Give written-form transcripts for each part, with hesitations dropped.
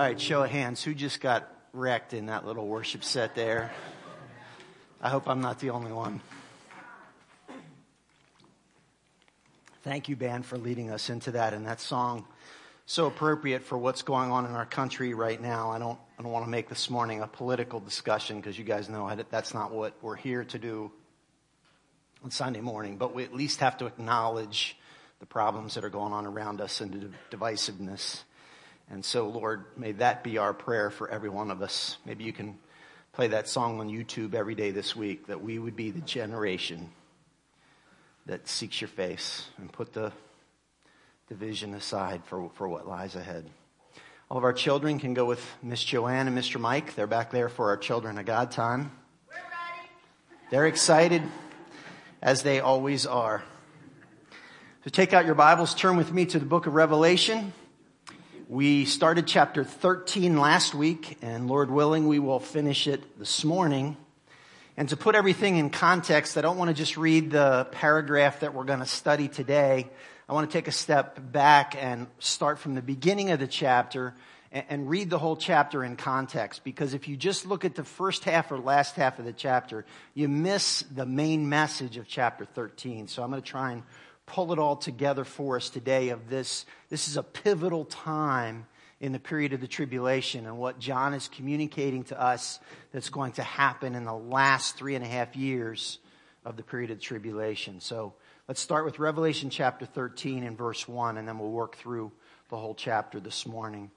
All right, show of hands. Who just got wrecked in that little worship set there? I hope I'm not the only one. Thank you, band, for leading us into that. And that song, so appropriate for what's going on in our country right now. I don't want to make this morning a political discussion because you guys know that's not what we're here to do on Sunday morning. But we at least have to acknowledge the problems that are going on around us and the divisiveness. And so, Lord, may that be our prayer for every one of us. Maybe you can play that song on YouTube every day this week, that we would be the generation that seeks your face and put the division aside for what lies ahead. All of our children can go with Miss Joanne and Mr. Mike. They're back there for our Children of God time. We're ready. They're excited, as they always are. So take out your Bibles, turn with me to the book of Revelation. We started chapter 13 last week, and Lord willing, we will finish it this morning. And to put everything in context, I don't want to just read the paragraph that we're going to study today. I want to take a step back and start from the beginning of the chapter and read the whole chapter in context. Because if you just look at the first half or last half of the chapter, you miss the main message of chapter 13. So I'm going to try and pull it all together for us today of this. This is a pivotal time in the period of the tribulation and what John is communicating to us that's going to happen in the last 3.5 years of the period of the tribulation. So let's start with Revelation chapter 13 and verse 1, and then we'll work through the whole chapter this morning.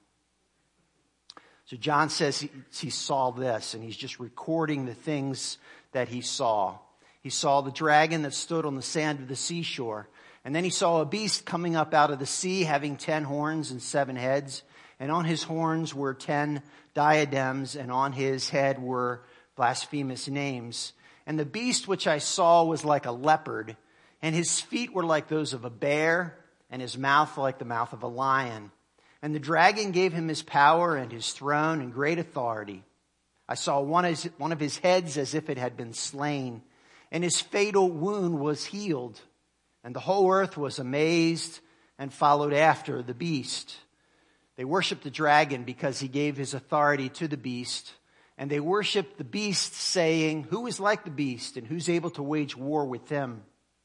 So John says he saw this, and he's just recording the things that he saw. He saw the dragon that stood on the sand of the seashore. And then he saw a beast coming up out of the sea, having 10 horns and 7 heads. And on his horns were 10 diadems, and on his head were blasphemous names. And the beast which I saw was like a leopard, and his feet were like those of a bear, and his mouth like the mouth of a lion. And the dragon gave him his power and his throne and great authority. I saw one of his heads as if it had been slain, and his fatal wound was healed. And the whole earth was amazed and followed after the beast. They worshiped the dragon because he gave his authority to the beast. And they worshiped the beast, saying, "Who is like the beast, and who's able to wage war with him?"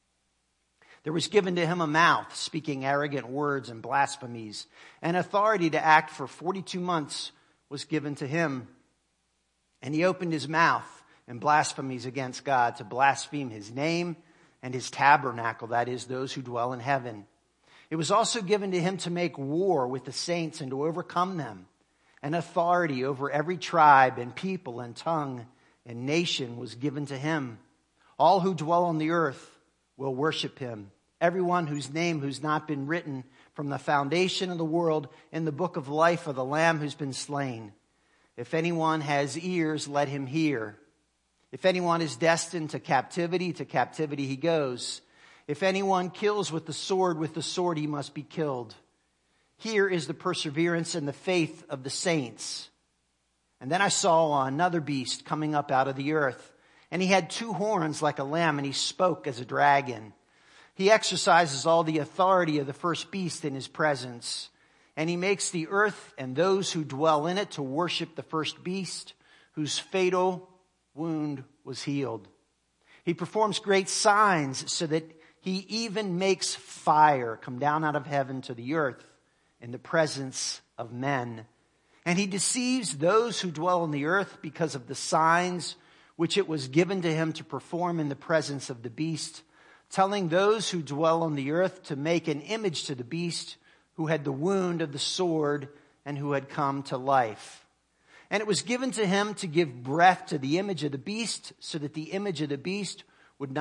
There was given to him a mouth, speaking arrogant words and blasphemies. And authority to act for 42 months was given to him. And he opened his mouth in blasphemies against God, to blaspheme his name and his tabernacle, that is, those who dwell in heaven. It was also given to him to make war with the saints and to overcome them. And authority over every tribe and people and tongue and nation was given to him. All who dwell on the earth will worship him. Everyone whose name who's not been written from the foundation of the world in the book of life of the Lamb who's been slain. If anyone has ears, let him hear. If anyone is destined to captivity he goes. If anyone kills with the sword he must be killed. Here is the perseverance and the faith of the saints. And then I saw another beast coming up out of the earth. And he had 2 horns like a lamb, and he spoke as a dragon. He exercises all the authority of the first beast in his presence. And he makes the earth and those who dwell in it to worship the first beast, whose fatal wound was healed. He performs great signs, so that he even makes fire come down out of heaven to the earth in the presence of men. And he deceives those who dwell on the earth because of the signs which it was given to him to perform in the presence of the beast, telling those who dwell on the earth to make an image to the beast who had the wound of the sword and who had come to life. And it was given to him to give breath to the image of the beast, so that the image of the beast would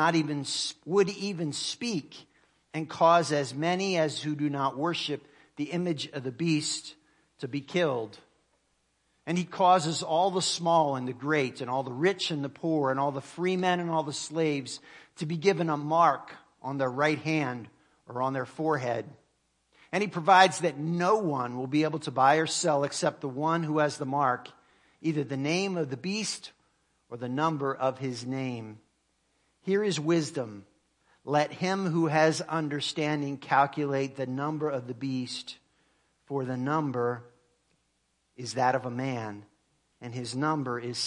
even speak, and cause as many as who do not worship the image of the beast to be killed. And he causes all the small and the great, and all the rich and the poor, and all the free men and all the slaves to be given a mark on their right hand or on their forehead. And he provides that no one will be able to buy or sell except the one who has the mark, either the name of the beast or the number of his name. Here is wisdom. Let him who has understanding calculate the number of the beast, for the number is that of a man, and his number is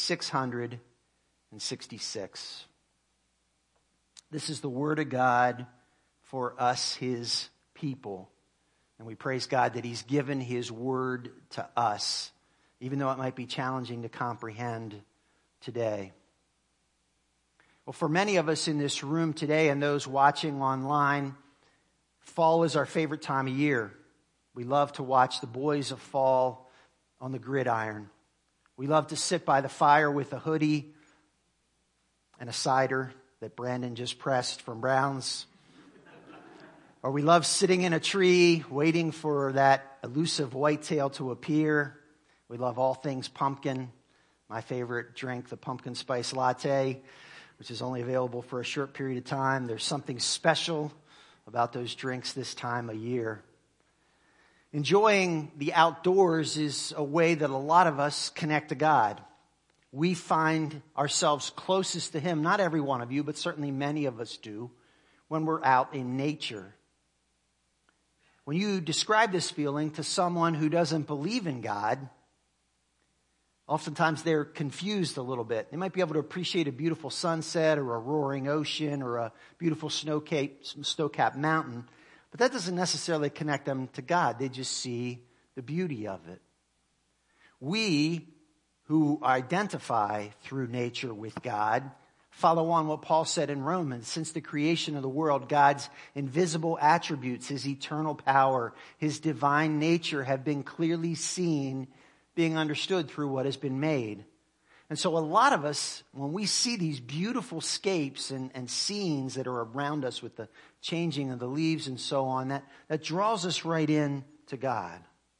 666. This is the word of God for us, his people. And we praise God that he's given his word to us, even though it might be challenging to comprehend today. Well, for many of us in this room today and those watching online, fall is our favorite time of year. We love to watch the boys of fall on the gridiron. We love to sit by the fire with a hoodie and a cider that Brandon just pressed from Brown's. Or we love sitting in a tree waiting for that elusive whitetail to appear. We love all things pumpkin. My favorite drink, the pumpkin spice latte, which is only available for a short period of time. There's something special about those drinks this time of year. Enjoying the outdoors is a way that a lot of us connect to God. We find ourselves closest to him, not every one of you, but certainly many of us do, when we're out in nature. When you describe this feeling to someone who doesn't believe in God, oftentimes they're confused a little bit. They might be able to appreciate a beautiful sunset or a roaring ocean or a beautiful snow-capped mountain, but that doesn't necessarily connect them to God. They just see the beauty of it. We who identify through nature with God follow on what Paul said in Romans. Since the creation of the world, God's invisible attributes, his eternal power, his divine nature have been clearly seen, being understood through what has been made. And so a lot of us, when we see these beautiful scapes and scenes that are around us with the changing of the leaves and so on, that draws us right in to God.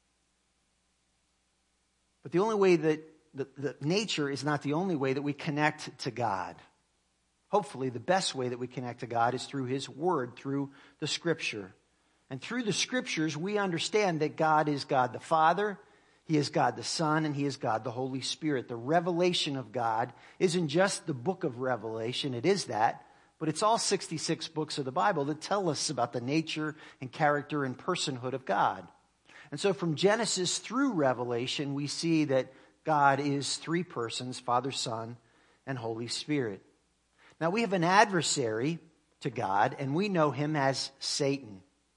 But the only way that the nature is not the only way that we connect to God. Hopefully, the best way that we connect to God is through his word, through the scripture. And through the scriptures, we understand that God is God the Father, he is God the Son, and he is God the Holy Spirit. The revelation of God isn't just the book of Revelation, it is that, but it's all 66 books of the Bible that tell us about the nature and character and personhood of God. And so from Genesis through Revelation, we see that God is three persons, Father, Son, and Holy Spirit. Now we have an adversary to God, and we know him as Satan.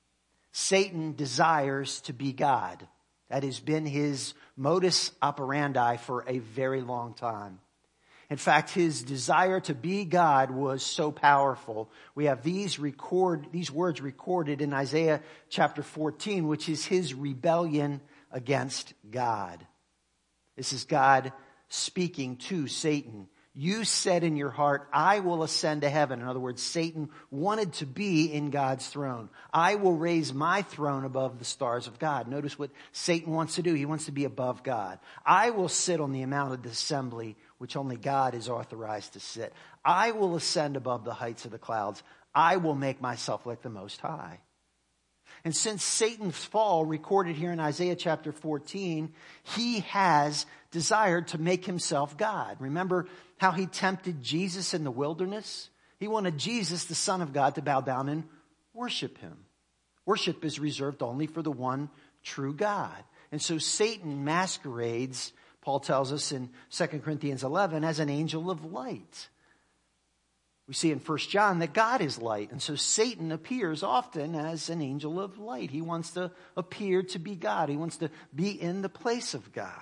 Satan desires to be God. That has been his modus operandi for a very long time. In fact, his desire to be God was so powerful. We have these words recorded in Isaiah chapter 14, which is his rebellion against God. This is God speaking to Satan. You said in your heart, I will ascend to heaven. In other words, Satan wanted to be in God's throne. I will raise my throne above the stars of God. Notice what Satan wants to do. He wants to be above God. I will sit on the mount of the assembly, which only God is authorized to sit. I will ascend above the heights of the clouds. I will make myself like the Most High. And since Satan's fall, recorded here in Isaiah chapter 14, he has desired to make himself God. Remember how he tempted Jesus in the wilderness? He wanted Jesus, the Son of God, to bow down and worship him. Worship is reserved only for the one true God. And so Satan masquerades, Paul tells us in 2 Corinthians 11, as an angel of light. We see in 1 John that God is light. And so Satan appears often as an angel of light. He wants to appear to be God. He wants to be in the place of God.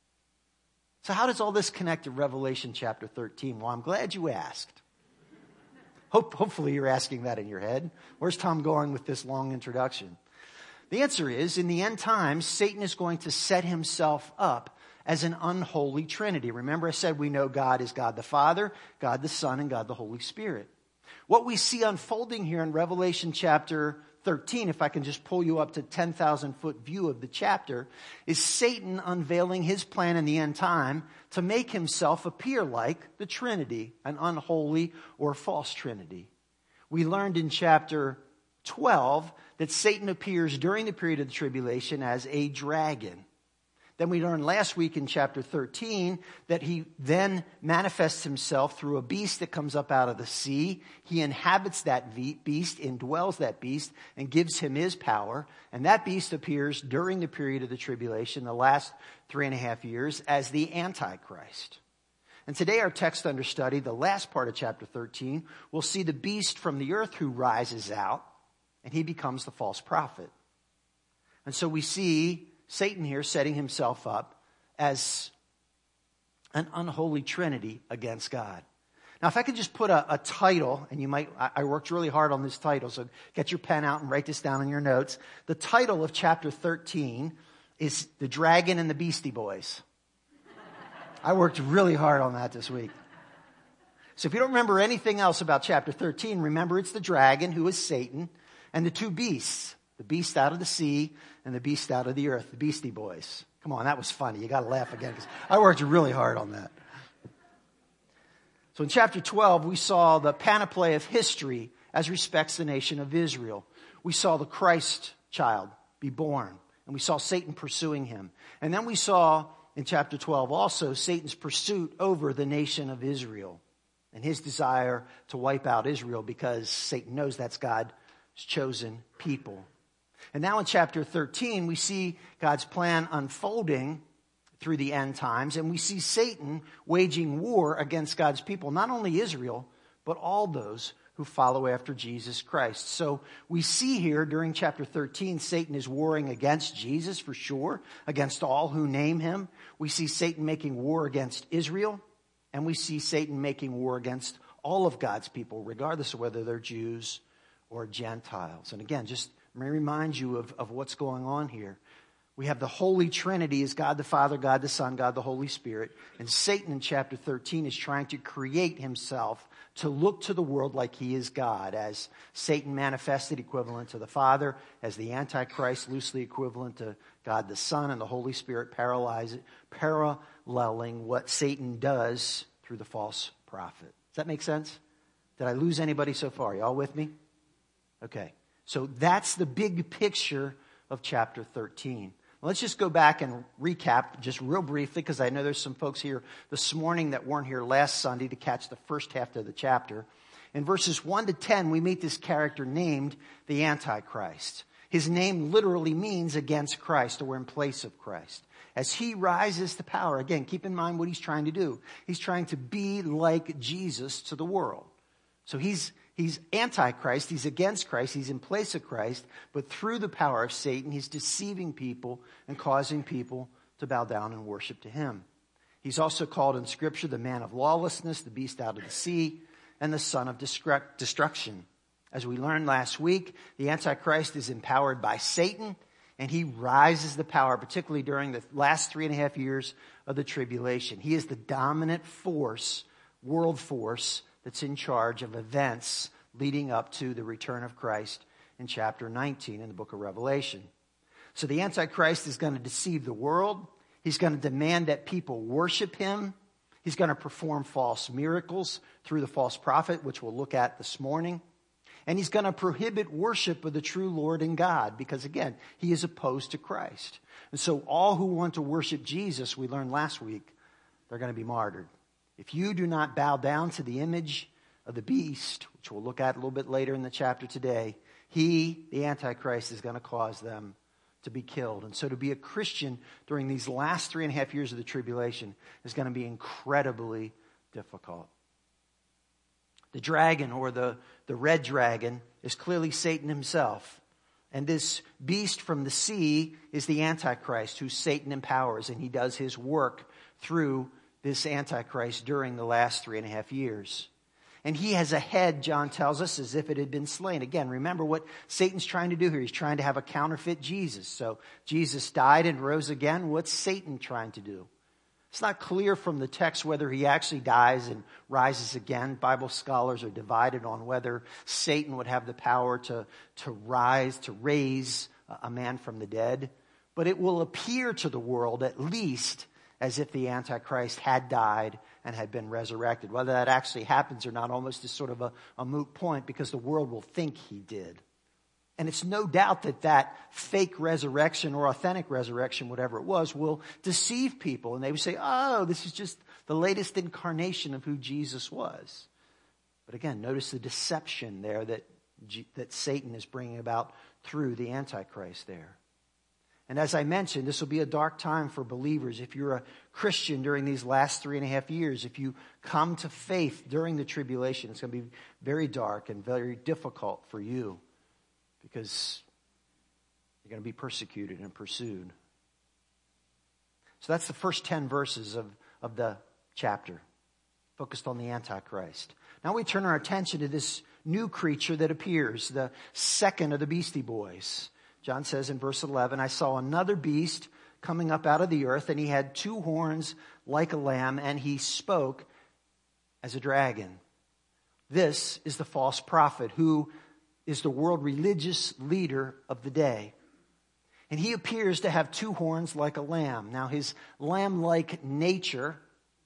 So how does all this connect to Revelation chapter 13? Well, I'm glad you asked. Hopefully you're asking that in your head. Where's Tom going with this long introduction? The answer is, in the end times, Satan is going to set himself up as an unholy trinity. Remember I said we know God is God the Father, God the Son, and God the Holy Spirit. What we see unfolding here in Revelation chapter 13, if I can just pull you up to 10,000-foot view of the chapter, is Satan unveiling his plan in the end time to make himself appear like the Trinity, an unholy or false Trinity. We learned in chapter 12 that Satan appears during the period of the tribulation as a dragon. Then we learned last week in chapter 13 that he then manifests himself through a beast that comes up out of the sea. He inhabits that beast, indwells that beast, and gives him his power. And that beast appears during the period of the tribulation, the last 3.5 years, as the Antichrist. And today our text under study, the last part of chapter 13, we'll see the beast from the earth who rises out, and he becomes the false prophet. And so we see Satan here setting himself up as an unholy trinity against God. Now, if I could just put a title, and I worked really hard on this title, so get your pen out and write this down in your notes. The title of chapter 13 is The Dragon and the Beastie Boys. I worked really hard on that this week. So if you don't remember anything else about chapter 13, remember it's the dragon, who is Satan, and the two beasts, the beast out of the sea and the beast out of the earth, the Beastie Boys. Come on, that was funny. You got to laugh again because I worked really hard on that. So in chapter 12, we saw the panoply of history as respects the nation of Israel. We saw the Christ child be born, and we saw Satan pursuing him. And then we saw in chapter 12 also Satan's pursuit over the nation of Israel and his desire to wipe out Israel because Satan knows that's God's chosen people. And now in chapter 13, we see God's plan unfolding through the end times, and we see Satan waging war against God's people, not only Israel, but all those who follow after Jesus Christ. So we see here during chapter 13, Satan is warring against Jesus for sure, against all who name him. We see Satan making war against Israel, and we see Satan making war against all of God's people, regardless of whether they're Jews or Gentiles. And again, just let me remind you of what's going on here. We have the Holy Trinity as God the Father, God the Son, God the Holy Spirit. And Satan in chapter 13 is trying to create himself to look to the world like he is God, as Satan manifested equivalent to the Father, as the Antichrist loosely equivalent to God the Son, and the Holy Spirit paralleling what Satan does through the false prophet. Does that make sense? Did I lose anybody so far? Y'all with me? Okay. So that's the big picture of chapter 13. Let's just go back and recap just real briefly, because I know there's some folks here this morning that weren't here last Sunday to catch the first half of the chapter. In verses 1 to 10, we meet this character named the Antichrist. His name literally means against Christ, or in place of Christ. As he rises to power, again, keep in mind what he's trying to do. He's trying to be like Jesus to the world. So he's Antichrist, he's against Christ, he's in place of Christ, but through the power of Satan, he's deceiving people and causing people to bow down and worship to him. He's also called in Scripture the man of lawlessness, the beast out of the sea, and the son of destruction. As we learned last week, the Antichrist is empowered by Satan, and he rises to power, particularly during the last 3.5 years of the tribulation. He is the dominant force, world force, that's in charge of events leading up to the return of Christ in chapter 19 in the book of Revelation. So the Antichrist is going to deceive the world. He's going to demand that people worship him. He's going to perform false miracles through the false prophet, which we'll look at this morning. And he's going to prohibit worship of the true Lord and God because, again, he is opposed to Christ. And so all who want to worship Jesus, we learned last week, they're going to be martyred. If you do not bow down to the image of the beast, which we'll look at a little bit later in the chapter today, he, the Antichrist, is going to cause them to be killed. And so to be a Christian during these last 3.5 years of the tribulation is going to be incredibly difficult. The dragon, or the red dragon, is clearly Satan himself. And this beast from the sea is the Antichrist, who Satan empowers, and he does his work through this Antichrist during the last 3.5 years. And he has a head, John tells us, as if it had been slain. Again, remember what Satan's trying to do here. He's trying to have a counterfeit Jesus. So Jesus died and rose again. What's Satan trying to do? It's not clear from the text whether he actually dies and rises again. Bible scholars are divided on whether Satan would have the power to raise a man from the dead. But it will appear to the world, at least, as if the Antichrist had died and had been resurrected. Whether that actually happens or not almost is sort of a moot point, because the world will think he did. And it's no doubt that that fake resurrection or authentic resurrection, whatever it was, will deceive people. And they would say, oh, this is just the latest incarnation of who Jesus was. But again, notice the deception there that Satan is bringing about through the Antichrist there. And as I mentioned, this will be a dark time for believers. If you're a Christian during these last 3.5 years, if you come to faith during the tribulation, it's going to be very dark and very difficult for you, because you're going to be persecuted and pursued. So that's the first 10 verses of the chapter, focused on the Antichrist. Now we turn our attention to this new creature that appears, the second of the Beastie Boys. John says in verse 11, I saw another beast coming up out of the earth, and he had 2 horns like a lamb, and he spoke as a dragon. This is the false prophet who is the world religious leader of the day. And he appears to have 2 horns like a lamb. Now his lamb-like nature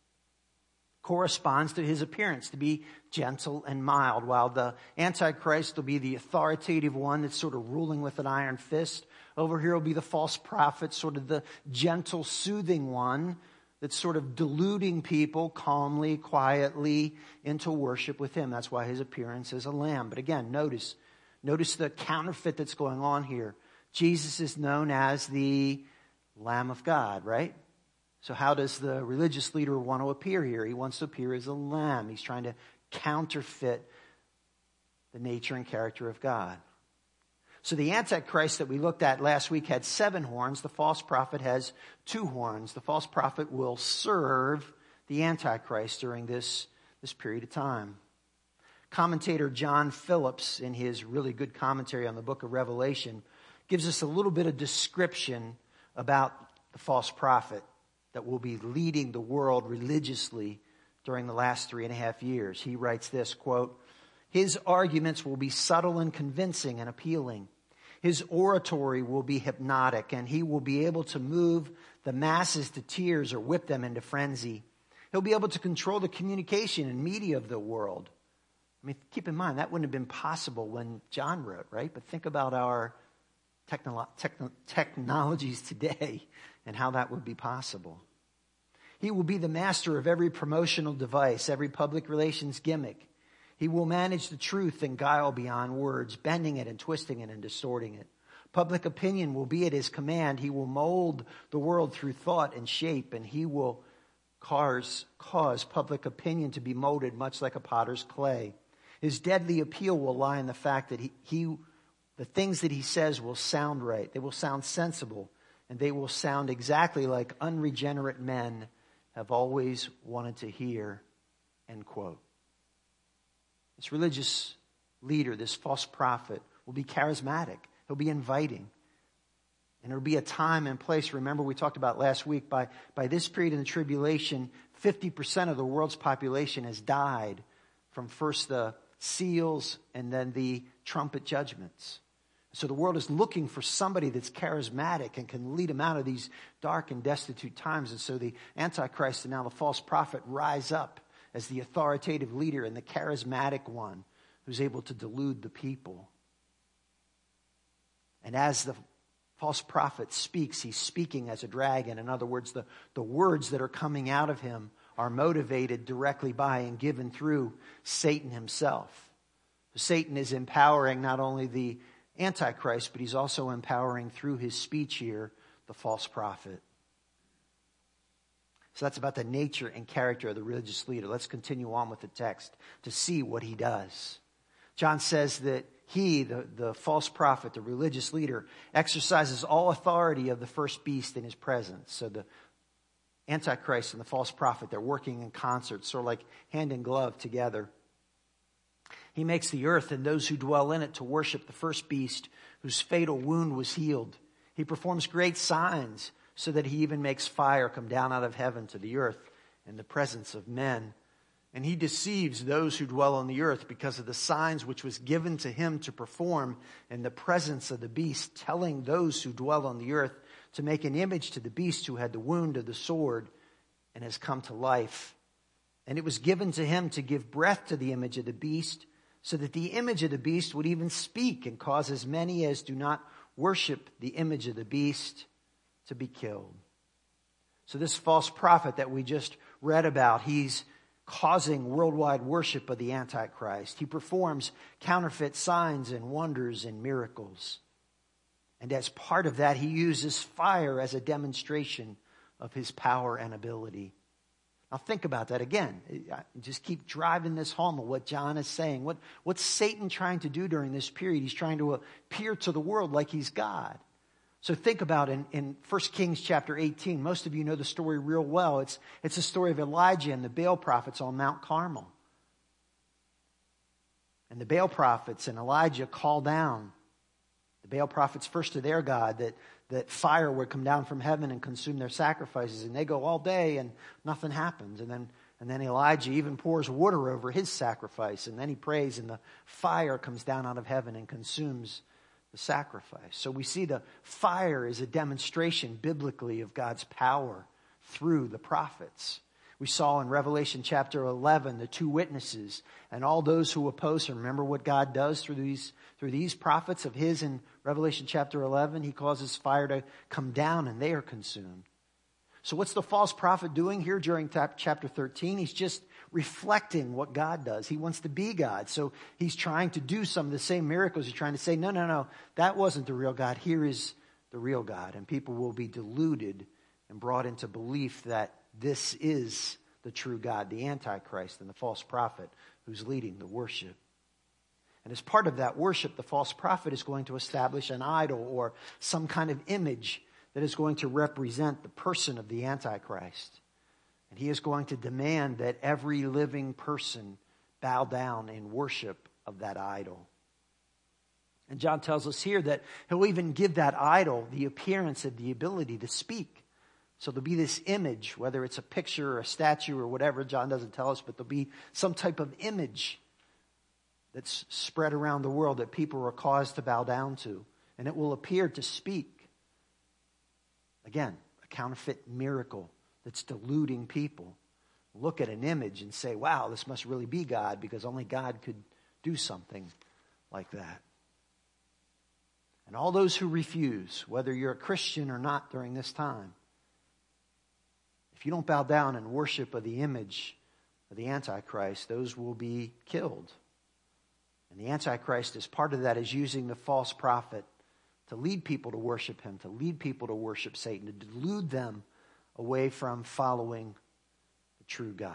corresponds to his appearance to be gentle and mild, while the Antichrist will be the authoritative one that's sort of ruling with an iron fist. Over here will be the false prophet, sort of the gentle, soothing one that's sort of deluding people calmly, quietly into worship with him. That's why his appearance is a lamb. But again, notice the counterfeit that's going on here. Jesus is known as the Lamb of God, right? So how does the religious leader want to appear here? He wants to appear as a lamb. He's trying to counterfeit the nature and character of God. So the Antichrist that we looked at last week had 7 horns. The false prophet has 2 horns. The false prophet will serve the Antichrist during this period of time. Commentator John Phillips, in his really good commentary on the book of Revelation, gives us a little bit of description about the false prophet that will be leading the world religiously during the last 3.5 years. He writes this, quote, his arguments will be subtle and convincing and appealing. His oratory will be hypnotic, and he will be able to move the masses to tears or whip them into frenzy. He'll be able to control the communication and media of the world. I mean, keep in mind, that wouldn't have been possible when John wrote, right? But think about our technologies today and how that would be possible. He will be the master of every promotional device, every public relations gimmick. He will manage the truth and guile beyond words, bending it and twisting it and distorting it. Public opinion will be at his command. He will mold the world through thought and shape, and he will cause public opinion to be molded much like a potter's clay. His deadly appeal will lie in the fact that the things that he says will sound right. They will sound sensible, and they will sound exactly like unregenerate men have always wanted to hear, end quote. This religious leader, this false prophet, will be charismatic. He'll be inviting. And it'll be a time and place. Remember, we talked about last week, by this period in the tribulation, 50% of the world's population has died from first the seals and then the trumpet judgments. So the world is looking for somebody that's charismatic and can lead them out of these dark and destitute times. And so the Antichrist and now the false prophet rise up as the authoritative leader and the charismatic one who's able to delude the people. And as the false prophet speaks, he's speaking as a dragon. In other words, the words that are coming out of him are motivated directly by and given through Satan himself. Satan is empowering not only the Antichrist, but he's also empowering through his speech here the false prophet. So that's about the nature and character of the religious leader. Let's continue on with the text to see what he does. John says that he, the false prophet, the religious leader, exercises all authority of the first beast in his presence. So the Antichrist and the false prophet, they're working in concert, sort of like hand in glove together. He makes the earth and those who dwell in it to worship the first beast whose fatal wound was healed. He performs great signs so that he even makes fire come down out of heaven to the earth in the presence of men. And he deceives those who dwell on the earth because of the signs which was given to him to perform in the presence of the beast, telling those who dwell on the earth to make an image to the beast who had the wound of the sword and has come to life. And it was given to him to give breath to the image of the beast, so that the image of the beast would even speak and cause as many as do not worship the image of the beast to be killed. So this false prophet that we just read about, he's causing worldwide worship of the Antichrist. He performs counterfeit signs and wonders and miracles. And as part of that, he uses fire as a demonstration of his power and ability. Now think about that again. Just keep driving this home of what John is saying. What's Satan trying to do during this period? He's trying to appear to the world like he's God. So think about in 1 Kings chapter 18. Most of you know the story real well. It's the story of Elijah and the Baal prophets on Mount Carmel. And the Baal prophets and Elijah call down the Baal prophets first to their God that fire would come down from heaven and consume their sacrifices. And they go all day and nothing happens. And then Elijah even pours water over his sacrifice. And then he prays and the fire comes down out of heaven and consumes the sacrifice. So we see the fire is a demonstration biblically of God's power through the prophets. We saw in Revelation chapter 11 the two witnesses and all those who oppose him. Remember what God does through these prophets of his in Revelation chapter 11? He causes fire to come down and they are consumed. So what's the false prophet doing here during chapter 13? He's just reflecting what God does. He wants to be God. So he's trying to do some of the same miracles. He's trying to say, no, that wasn't the real God. Here is the real God. And people will be deluded and brought into belief that this is the true God, the Antichrist and the false prophet who's leading the worship. And as part of that worship, the false prophet is going to establish an idol or some kind of image that is going to represent the person of the Antichrist. And he is going to demand that every living person bow down in worship of that idol. And John tells us here that he'll even give that idol the appearance of the ability to speak. So there'll be this image, whether it's a picture or a statue or whatever, John doesn't tell us, but there'll be some type of image that's spread around the world that people are caused to bow down to. And it will appear to speak. Again, a counterfeit miracle that's deluding people. Look at an image and say, wow, this must really be God, because only God could do something like that. And all those who refuse, whether you're a Christian or not during this time, if you don't bow down in worship of the image of the Antichrist, those will be killed. And the Antichrist, as part of that, is using the false prophet to lead people to worship him, to lead people to worship Satan, to delude them away from following the true God.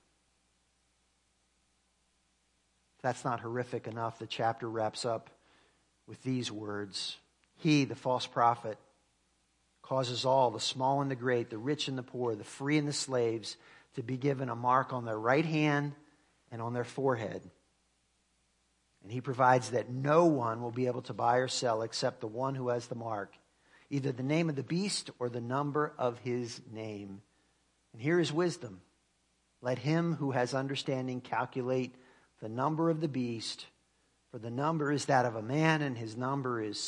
If that's not horrific enough, the chapter wraps up with these words. He, the false prophet, causes all, the small and the great, the rich and the poor, the free and the slaves, to be given a mark on their right hand and on their forehead. And he provides that no one will be able to buy or sell except the one who has the mark, either the name of the beast or the number of his name. And here is wisdom. Let him who has understanding calculate the number of the beast, for the number is that of a man, and his number is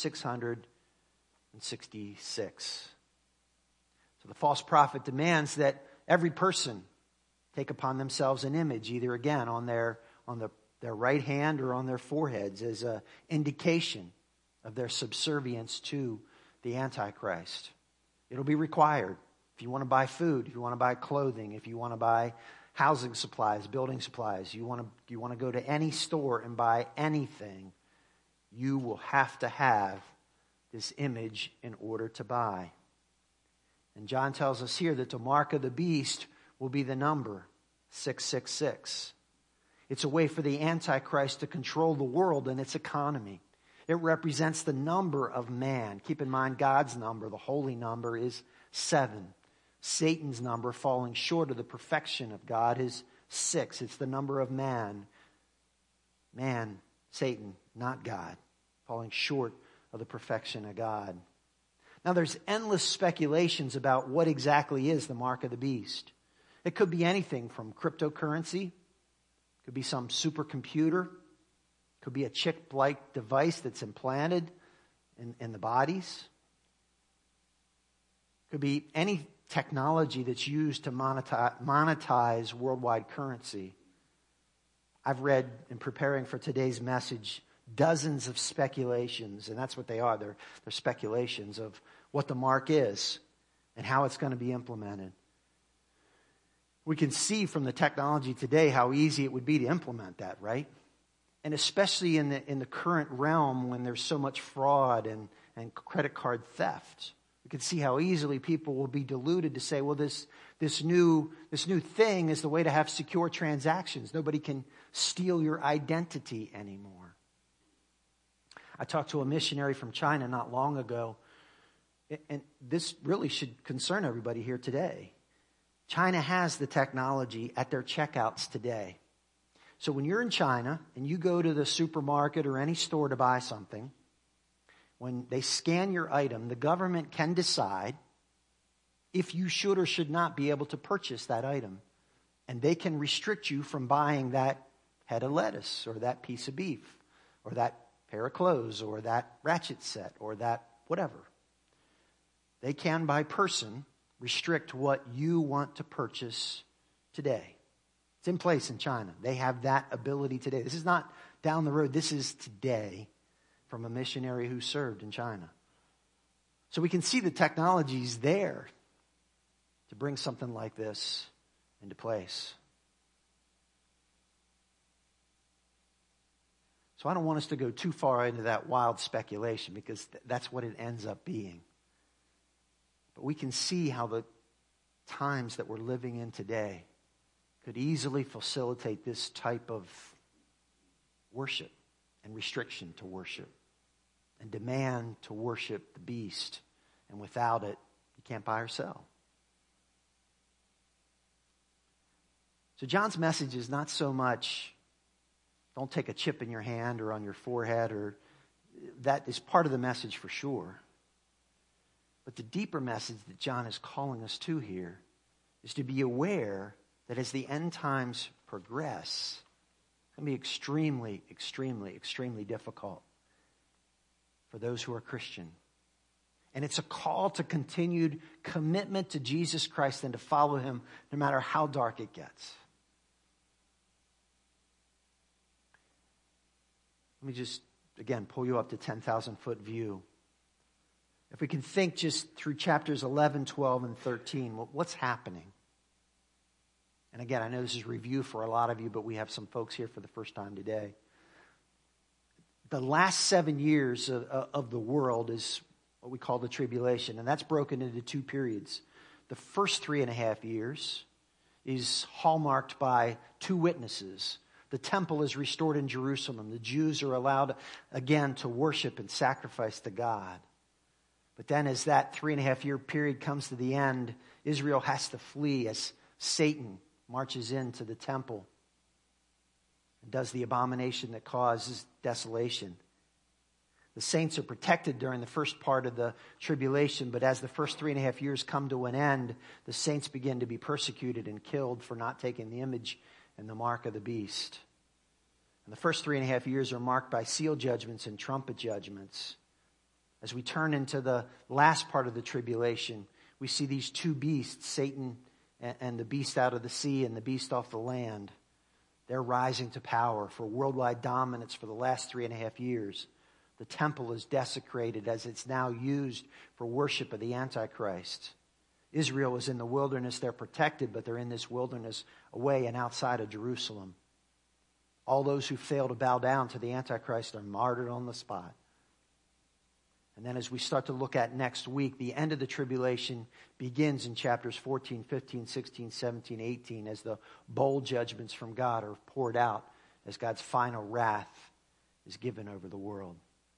666. So the false prophet demands that every person take upon themselves an image, either again on their right hand or on their foreheads, as an indication of their subservience to the Antichrist. It'll be required. If you want to buy food, if you want to buy clothing, if you want to buy housing supplies, building supplies, you want to go to any store and buy anything, you will have to have this image in order to buy. And John tells us here that the mark of the beast will be the number 666. It's a way for the Antichrist to control the world and its economy. It represents the number of man. Keep in mind, God's number, the holy number, is 7. Satan's number, falling short of the perfection of God, is 6. It's the number of man. Man, Satan, not God, falling short of the perfection of God. Now, there's endless speculations about what exactly is the mark of the beast. It could be anything from cryptocurrency, could be some supercomputer, could be a chip-like device that's implanted in the bodies. Could be any technology that's used to monetize worldwide currency. I've read, in preparing for today's message, dozens of speculations, and that's what they are. They're speculations of what the mark is and how it's going to be implemented. We can see from the technology today how easy it would be to implement that, right? And especially in the current realm when there's so much fraud and credit card theft. We can see how easily people will be deluded to say, well, this new thing is the way to have secure transactions. Nobody can steal your identity anymore. I talked to a missionary from China not long ago, and this really should concern everybody here today. China has the technology at their checkouts today. So when you're in China and you go to the supermarket or any store to buy something, when they scan your item, the government can decide if you should or should not be able to purchase that item. And they can restrict you from buying that head of lettuce or that piece of beef or that pair of clothes or that ratchet set or that whatever. They can, by person, restrict what you want to purchase today. It's in place in China. They have that ability today. This is not down the road. This is today from a missionary who served in China. So we can see the technology's there to bring something like this into place. So I don't want us to go too far into that wild speculation because that's what it ends up being. But we can see how the times that we're living in today could easily facilitate this type of worship and restriction to worship and demand to worship the beast. And without it, you can't buy or sell. So John's message is not so much, don't take a chip in your hand or on your forehead, or that is part of the message for sure. But the deeper message that John is calling us to here is to be aware that as the end times progress, it's going to be extremely, extremely, extremely difficult for those who are Christian. And it's a call to continued commitment to Jesus Christ and to follow him no matter how dark it gets. Let me just, again, pull you up to 10,000-foot view. If we can think just through chapters 11, 12, and 13, what's happening? And again, I know this is review for a lot of you, but we have some folks here for the first time today. The last 7 years of the world is what we call the tribulation, and that's broken into two periods. The first 3.5 years is hallmarked by two witnesses. The temple is restored in Jerusalem. The Jews are allowed again to worship and sacrifice to God. But then as that 3.5 year period comes to the end, Israel has to flee as Satan marches into the temple and does the abomination that causes desolation. The saints are protected during the first part of the tribulation, but as the first 3.5 years come to an end, the saints begin to be persecuted and killed for not taking the image and the mark of the beast. And the first 3.5 years are marked by seal judgments and trumpet judgments. As we turn into the last part of the tribulation, we see these two beasts, Satan and the beast out of the sea and the beast off the land. They're rising to power for worldwide dominance for the last 3.5 years. The temple is desecrated as it's now used for worship of the Antichrist. Israel is in the wilderness. They're protected, but they're in this wilderness away and outside of Jerusalem. All those who fail to bow down to the Antichrist are martyred on the spot. And then as we start to look at next week, the end of the tribulation begins in chapters 14, 15, 16, 17, 18 as the bowl judgments from God are poured out as God's final wrath is given over the world.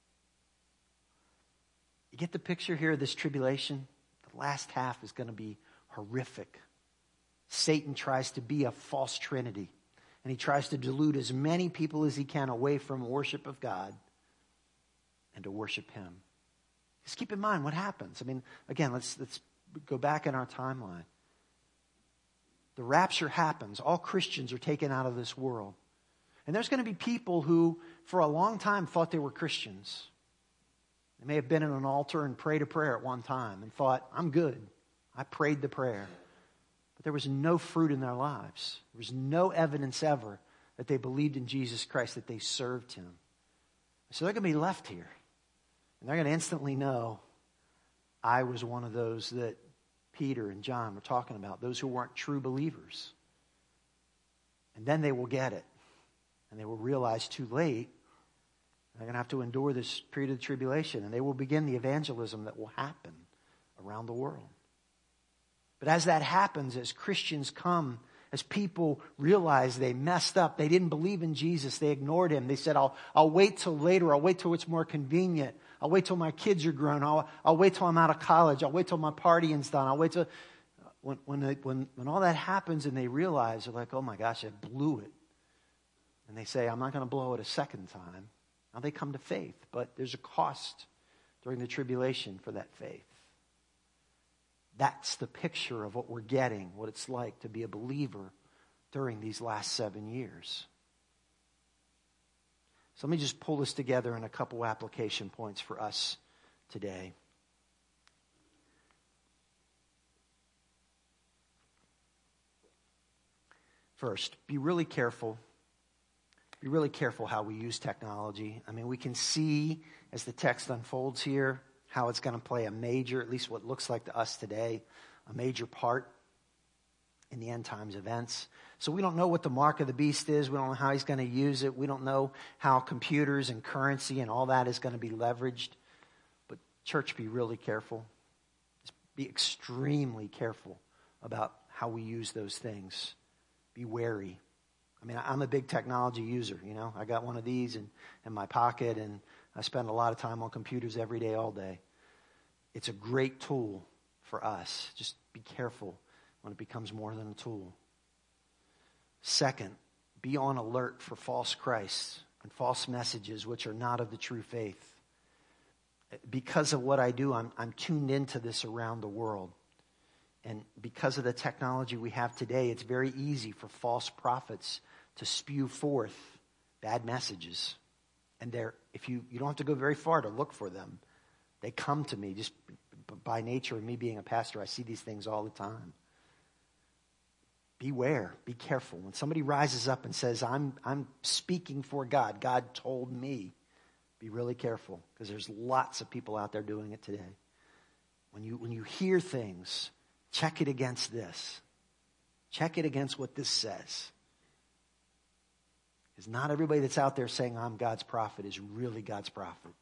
You get the picture here of this tribulation? The last half is going to be horrific. Satan tries to be a false trinity, and he tries to delude as many people as he can away from worship of God and to worship him. Just keep in mind what happens. I mean, again, let's go back in our timeline. The rapture happens. All Christians are taken out of this world. And there's going to be people who, for a long time, thought they were Christians. They may have been in an altar and prayed a prayer at one time and thought, I'm good. I prayed the prayer. But there was no fruit in their lives. There was no evidence ever that they believed in Jesus Christ, that they served him. So they're going to be left here. And they're going to instantly know, I was one of those that Peter and John were talking about, those who weren't true believers. And then they will get it. And they will realize too late, they're going to have to endure this period of tribulation. And they will begin the evangelism that will happen around the world. But as that happens, as Christians come, as people realize they messed up, they didn't believe in Jesus, they ignored him. They said, I'll wait till later, I'll wait till it's more convenient. I'll wait till my kids are grown. I'll wait till I'm out of college. I'll wait till my partying's done. I'll wait till... When all that happens and they realize, they're like, oh my gosh, I blew it. And they say, I'm not going to blow it a second time. Now they come to faith, but there's a cost during the tribulation for that faith. That's the picture of what we're getting, what it's like to be a believer during these last 7 years. So let me just pull this together in a couple application points for us today. First, be really careful. Be really careful how we use technology. I mean, we can see as the text unfolds here how it's going to play a major, at least what looks like to us today, a major part in the end times events. So we don't know what the mark of the beast is. We don't know how he's going to use it. We don't know how computers and currency and all that is going to be leveraged. But church, be really careful. Just be extremely careful about how we use those things. Be wary. I mean, I'm a big technology user, you know. I got one of these in my pocket, and I spend a lot of time on computers every day, all day. It's a great tool for us. Just be careful when it becomes more than a tool. Second, be on alert for false Christs and false messages which are not of the true faith. Because of what I do, I'm tuned into this around the world. And because of the technology we have today, it's very easy for false prophets to spew forth bad messages. And if you don't have to go very far to look for them. They come to me just by nature of me being a pastor. I see these things all the time. Beware, be careful. When somebody rises up and says, I'm speaking for God, God told me, be really careful, because there's lots of people out there doing it today. When you hear things, check it against this. Check it against what this says. Because not everybody that's out there saying I'm God's prophet is really God's prophet.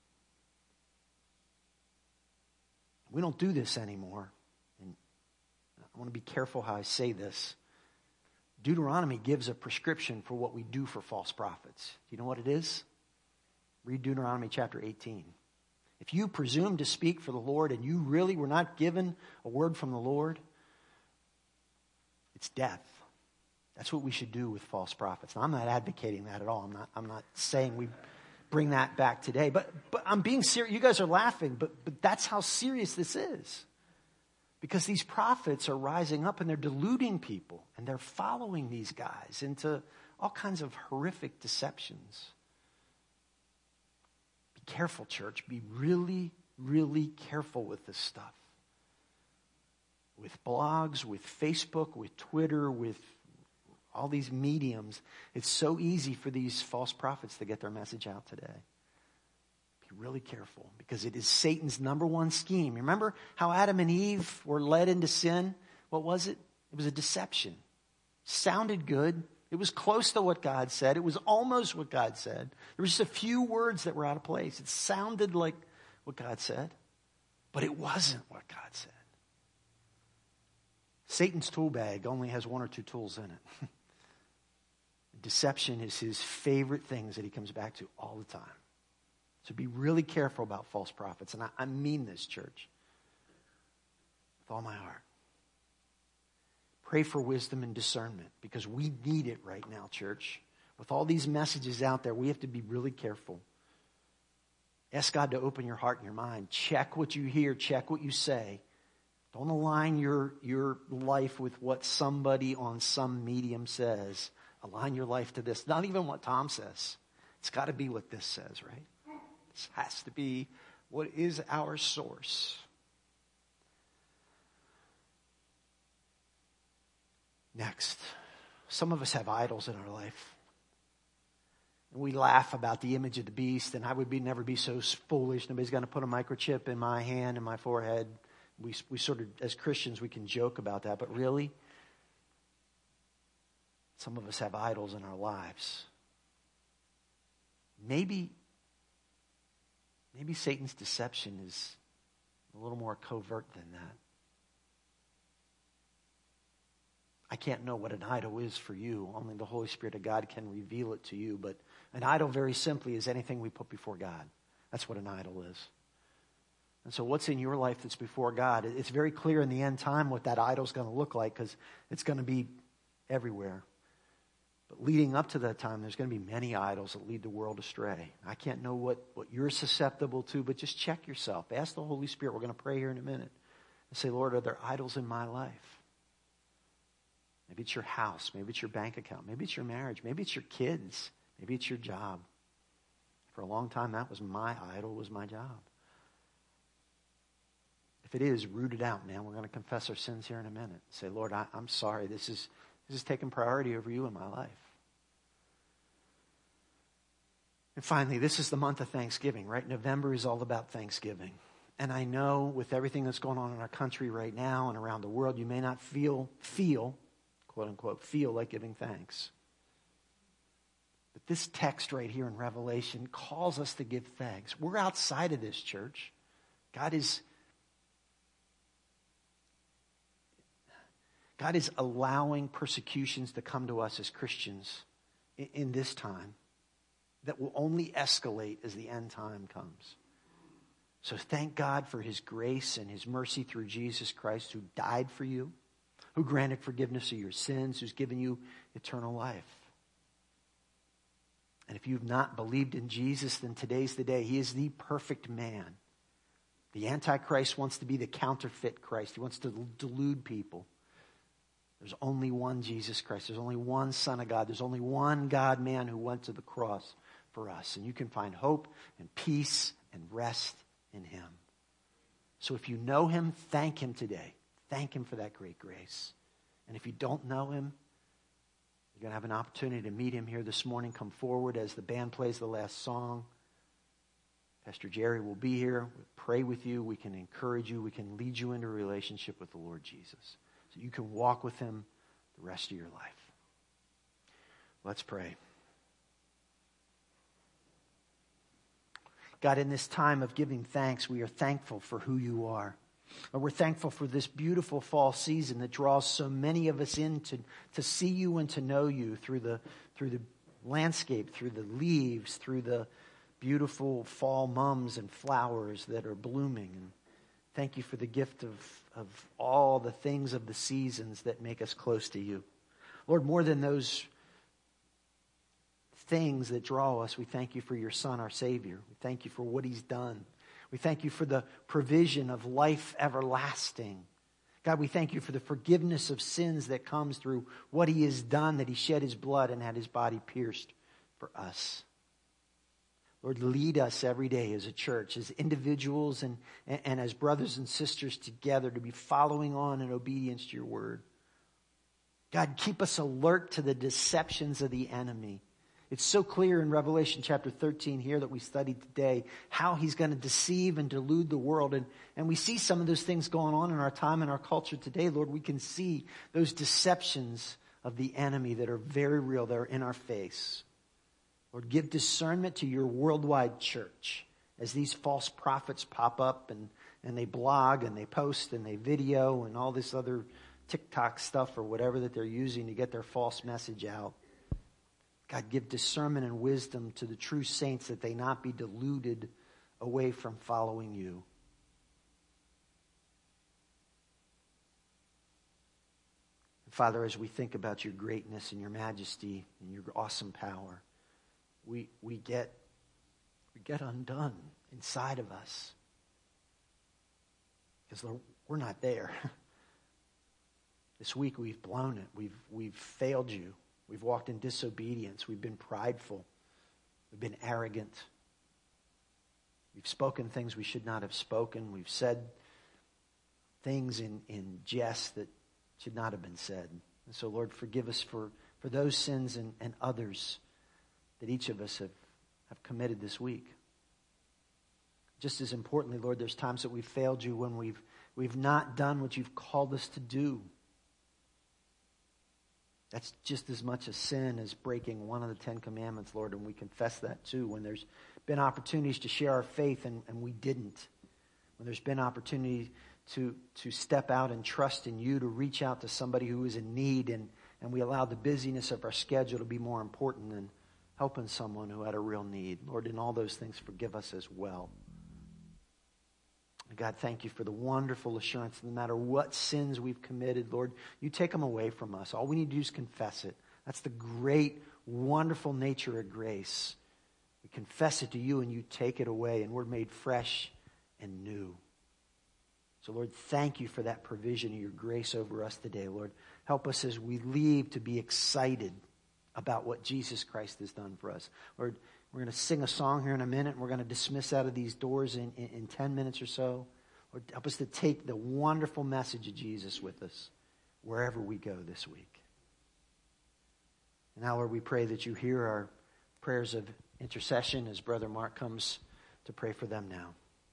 We don't do this anymore. And I want to be careful how I say this. Deuteronomy gives a prescription for what we do for false prophets. Do you know what it is? Read Deuteronomy chapter 18. If you presume to speak for the Lord and you really were not given a word from the Lord, it's death. That's what we should do with false prophets. Now, I'm not advocating that at all. I'm not saying we bring that back today. But I'm being serious. You guys are laughing, but that's how serious this is. Because these prophets are rising up and they're deluding people. And they're following these guys into all kinds of horrific deceptions. Be careful, church. Be really, really careful with this stuff. With blogs, with Facebook, with Twitter, with all these mediums. It's so easy for these false prophets to get their message out today. Be really careful, because it is Satan's number one scheme. Remember how Adam and Eve were led into sin? What was it? It was a deception. Sounded good. It was close to what God said. It was almost what God said. There were just a few words that were out of place. It sounded like what God said, but it wasn't what God said. Satan's tool bag only has one or two tools in it. Deception is his favorite things that he comes back to all the time. So be really careful about false prophets. And I mean this, church, with all my heart. Pray for wisdom and discernment, because we need it right now, church. With all these messages out there, we have to be really careful. Ask God to open your heart and your mind. Check what you hear. Check what you say. Don't align your life with what somebody on some medium says. Align your life to this. Not even what Tom says. It's got to be what this says, right? This has to be what is our source. Next, some of us have idols in our life. we laugh about the image of the beast, and I would never be so foolish. Nobody's going to put a microchip in my hand and my forehead. We sort of, as Christians, we can joke about that, but really, some of us have idols in our lives. Maybe Satan's deception is a little more covert than that. I can't know what an idol is for you. Only the Holy Spirit of God can reveal it to you. But an idol, very simply, is anything we put before God. That's what an idol is. And so what's in your life that's before God? It's very clear in the end time what that idol's going to look like, because it's going to be everywhere. But leading up to that time, there's going to be many idols that lead the world astray. I can't know what you're susceptible to, but just check yourself. Ask the Holy Spirit. We're going to pray here in a minute. And say, Lord, are there idols in my life? Maybe it's your house. Maybe it's your bank account. Maybe it's your marriage. Maybe it's your kids. Maybe it's your job. For a long time, that was my idol, was my job. If it is, root it out, man. We're going to confess our sins here in a minute. Say, Lord, I'm sorry. This is taking priority over you in my life. And finally, this is the month of Thanksgiving, right? November is all about Thanksgiving. And I know with everything that's going on in our country right now and around the world, you may not feel, quote unquote, feel like giving thanks. But this text right here in Revelation calls us to give thanks. We're outside of this, church. God is allowing persecutions to come to us as Christians in this time that will only escalate as the end time comes. So thank God for his grace and his mercy through Jesus Christ, who died for you, who granted forgiveness of your sins, who's given you eternal life. And if you've not believed in Jesus, then today's the day. He is the perfect man. The Antichrist wants to be the counterfeit Christ. He wants to delude people. There's only one Jesus Christ. There's only one Son of God. There's only one God-man who went to the cross for us. And you can find hope and peace and rest in him. So if you know him, thank him today. Thank him for that great grace. And if you don't know him, you're going to have an opportunity to meet him here this morning. Come forward as the band plays the last song. Pastor Jerry will be here. We'll pray with you. We can encourage you. We can lead you into a relationship with the Lord Jesus, so you can walk with him the rest of your life. Let's pray. God, in this time of giving thanks, we are thankful for who you are. And we're thankful for this beautiful fall season that draws so many of us in to see you and to know you through the landscape, through the leaves, through the beautiful fall mums and flowers that are blooming. And thank you for the gift of all the things of the seasons that make us close to you. Lord, more than those things that draw us, we thank you for your Son, our Savior. We thank you for what he's done. We thank you for the provision of life everlasting. God, we thank you for the forgiveness of sins that comes through what he has done, that he shed his blood and had his body pierced for us. Lord, lead us every day as a church, as individuals and as brothers and sisters together to be following on in obedience to your word. God, keep us alert to the deceptions of the enemy. It's so clear in Revelation chapter 13 here that we studied today how he's going to deceive and delude the world. And we see some of those things going on in our time and our culture today. Lord, we can see those deceptions of the enemy that are very real. They're in our face. Lord, give discernment to your worldwide church as these false prophets pop up and they blog and they post and they video and all this other TikTok stuff or whatever that they're using to get their false message out. God, give discernment and wisdom to the true saints that they not be deluded away from following you. And Father, as we think about your greatness and your majesty and your awesome power, we get undone inside of us. Because Lord, we're not there. This week we've blown it. We've failed you. We've walked in disobedience. We've been prideful. We've been arrogant. We've spoken things we should not have spoken. We've said things in jest that should not have been said. And so, Lord, forgive us for those sins and others that each of us have committed this week. Just as importantly, Lord, there's times that we've failed you when we've not done what you've called us to do. That's just as much a sin as breaking one of the 10 commandments, Lord, and we confess that too. When there's been opportunities to share our faith and we didn't. When there's been opportunity to step out and trust in you, to reach out to somebody who is in need, and we allowed the busyness of our schedule to be more important than helping someone who had a real need. Lord, in all those things, forgive us as well. God, thank you for the wonderful assurance that no matter what sins we've committed, Lord, you take them away from us. All we need to do is confess it. That's the great, wonderful nature of grace. We confess it to you and you take it away, and we're made fresh and new. So, Lord, thank you for that provision of your grace over us today, Lord. Help us as we leave to be excited about what Jesus Christ has done for us. Lord, we're going to sing a song here in a minute, and we're going to dismiss out of these doors in 10 minutes or so. Lord, help us to take the wonderful message of Jesus with us wherever we go this week. And now, Lord, we pray that you hear our prayers of intercession as Brother Mark comes to pray for them now.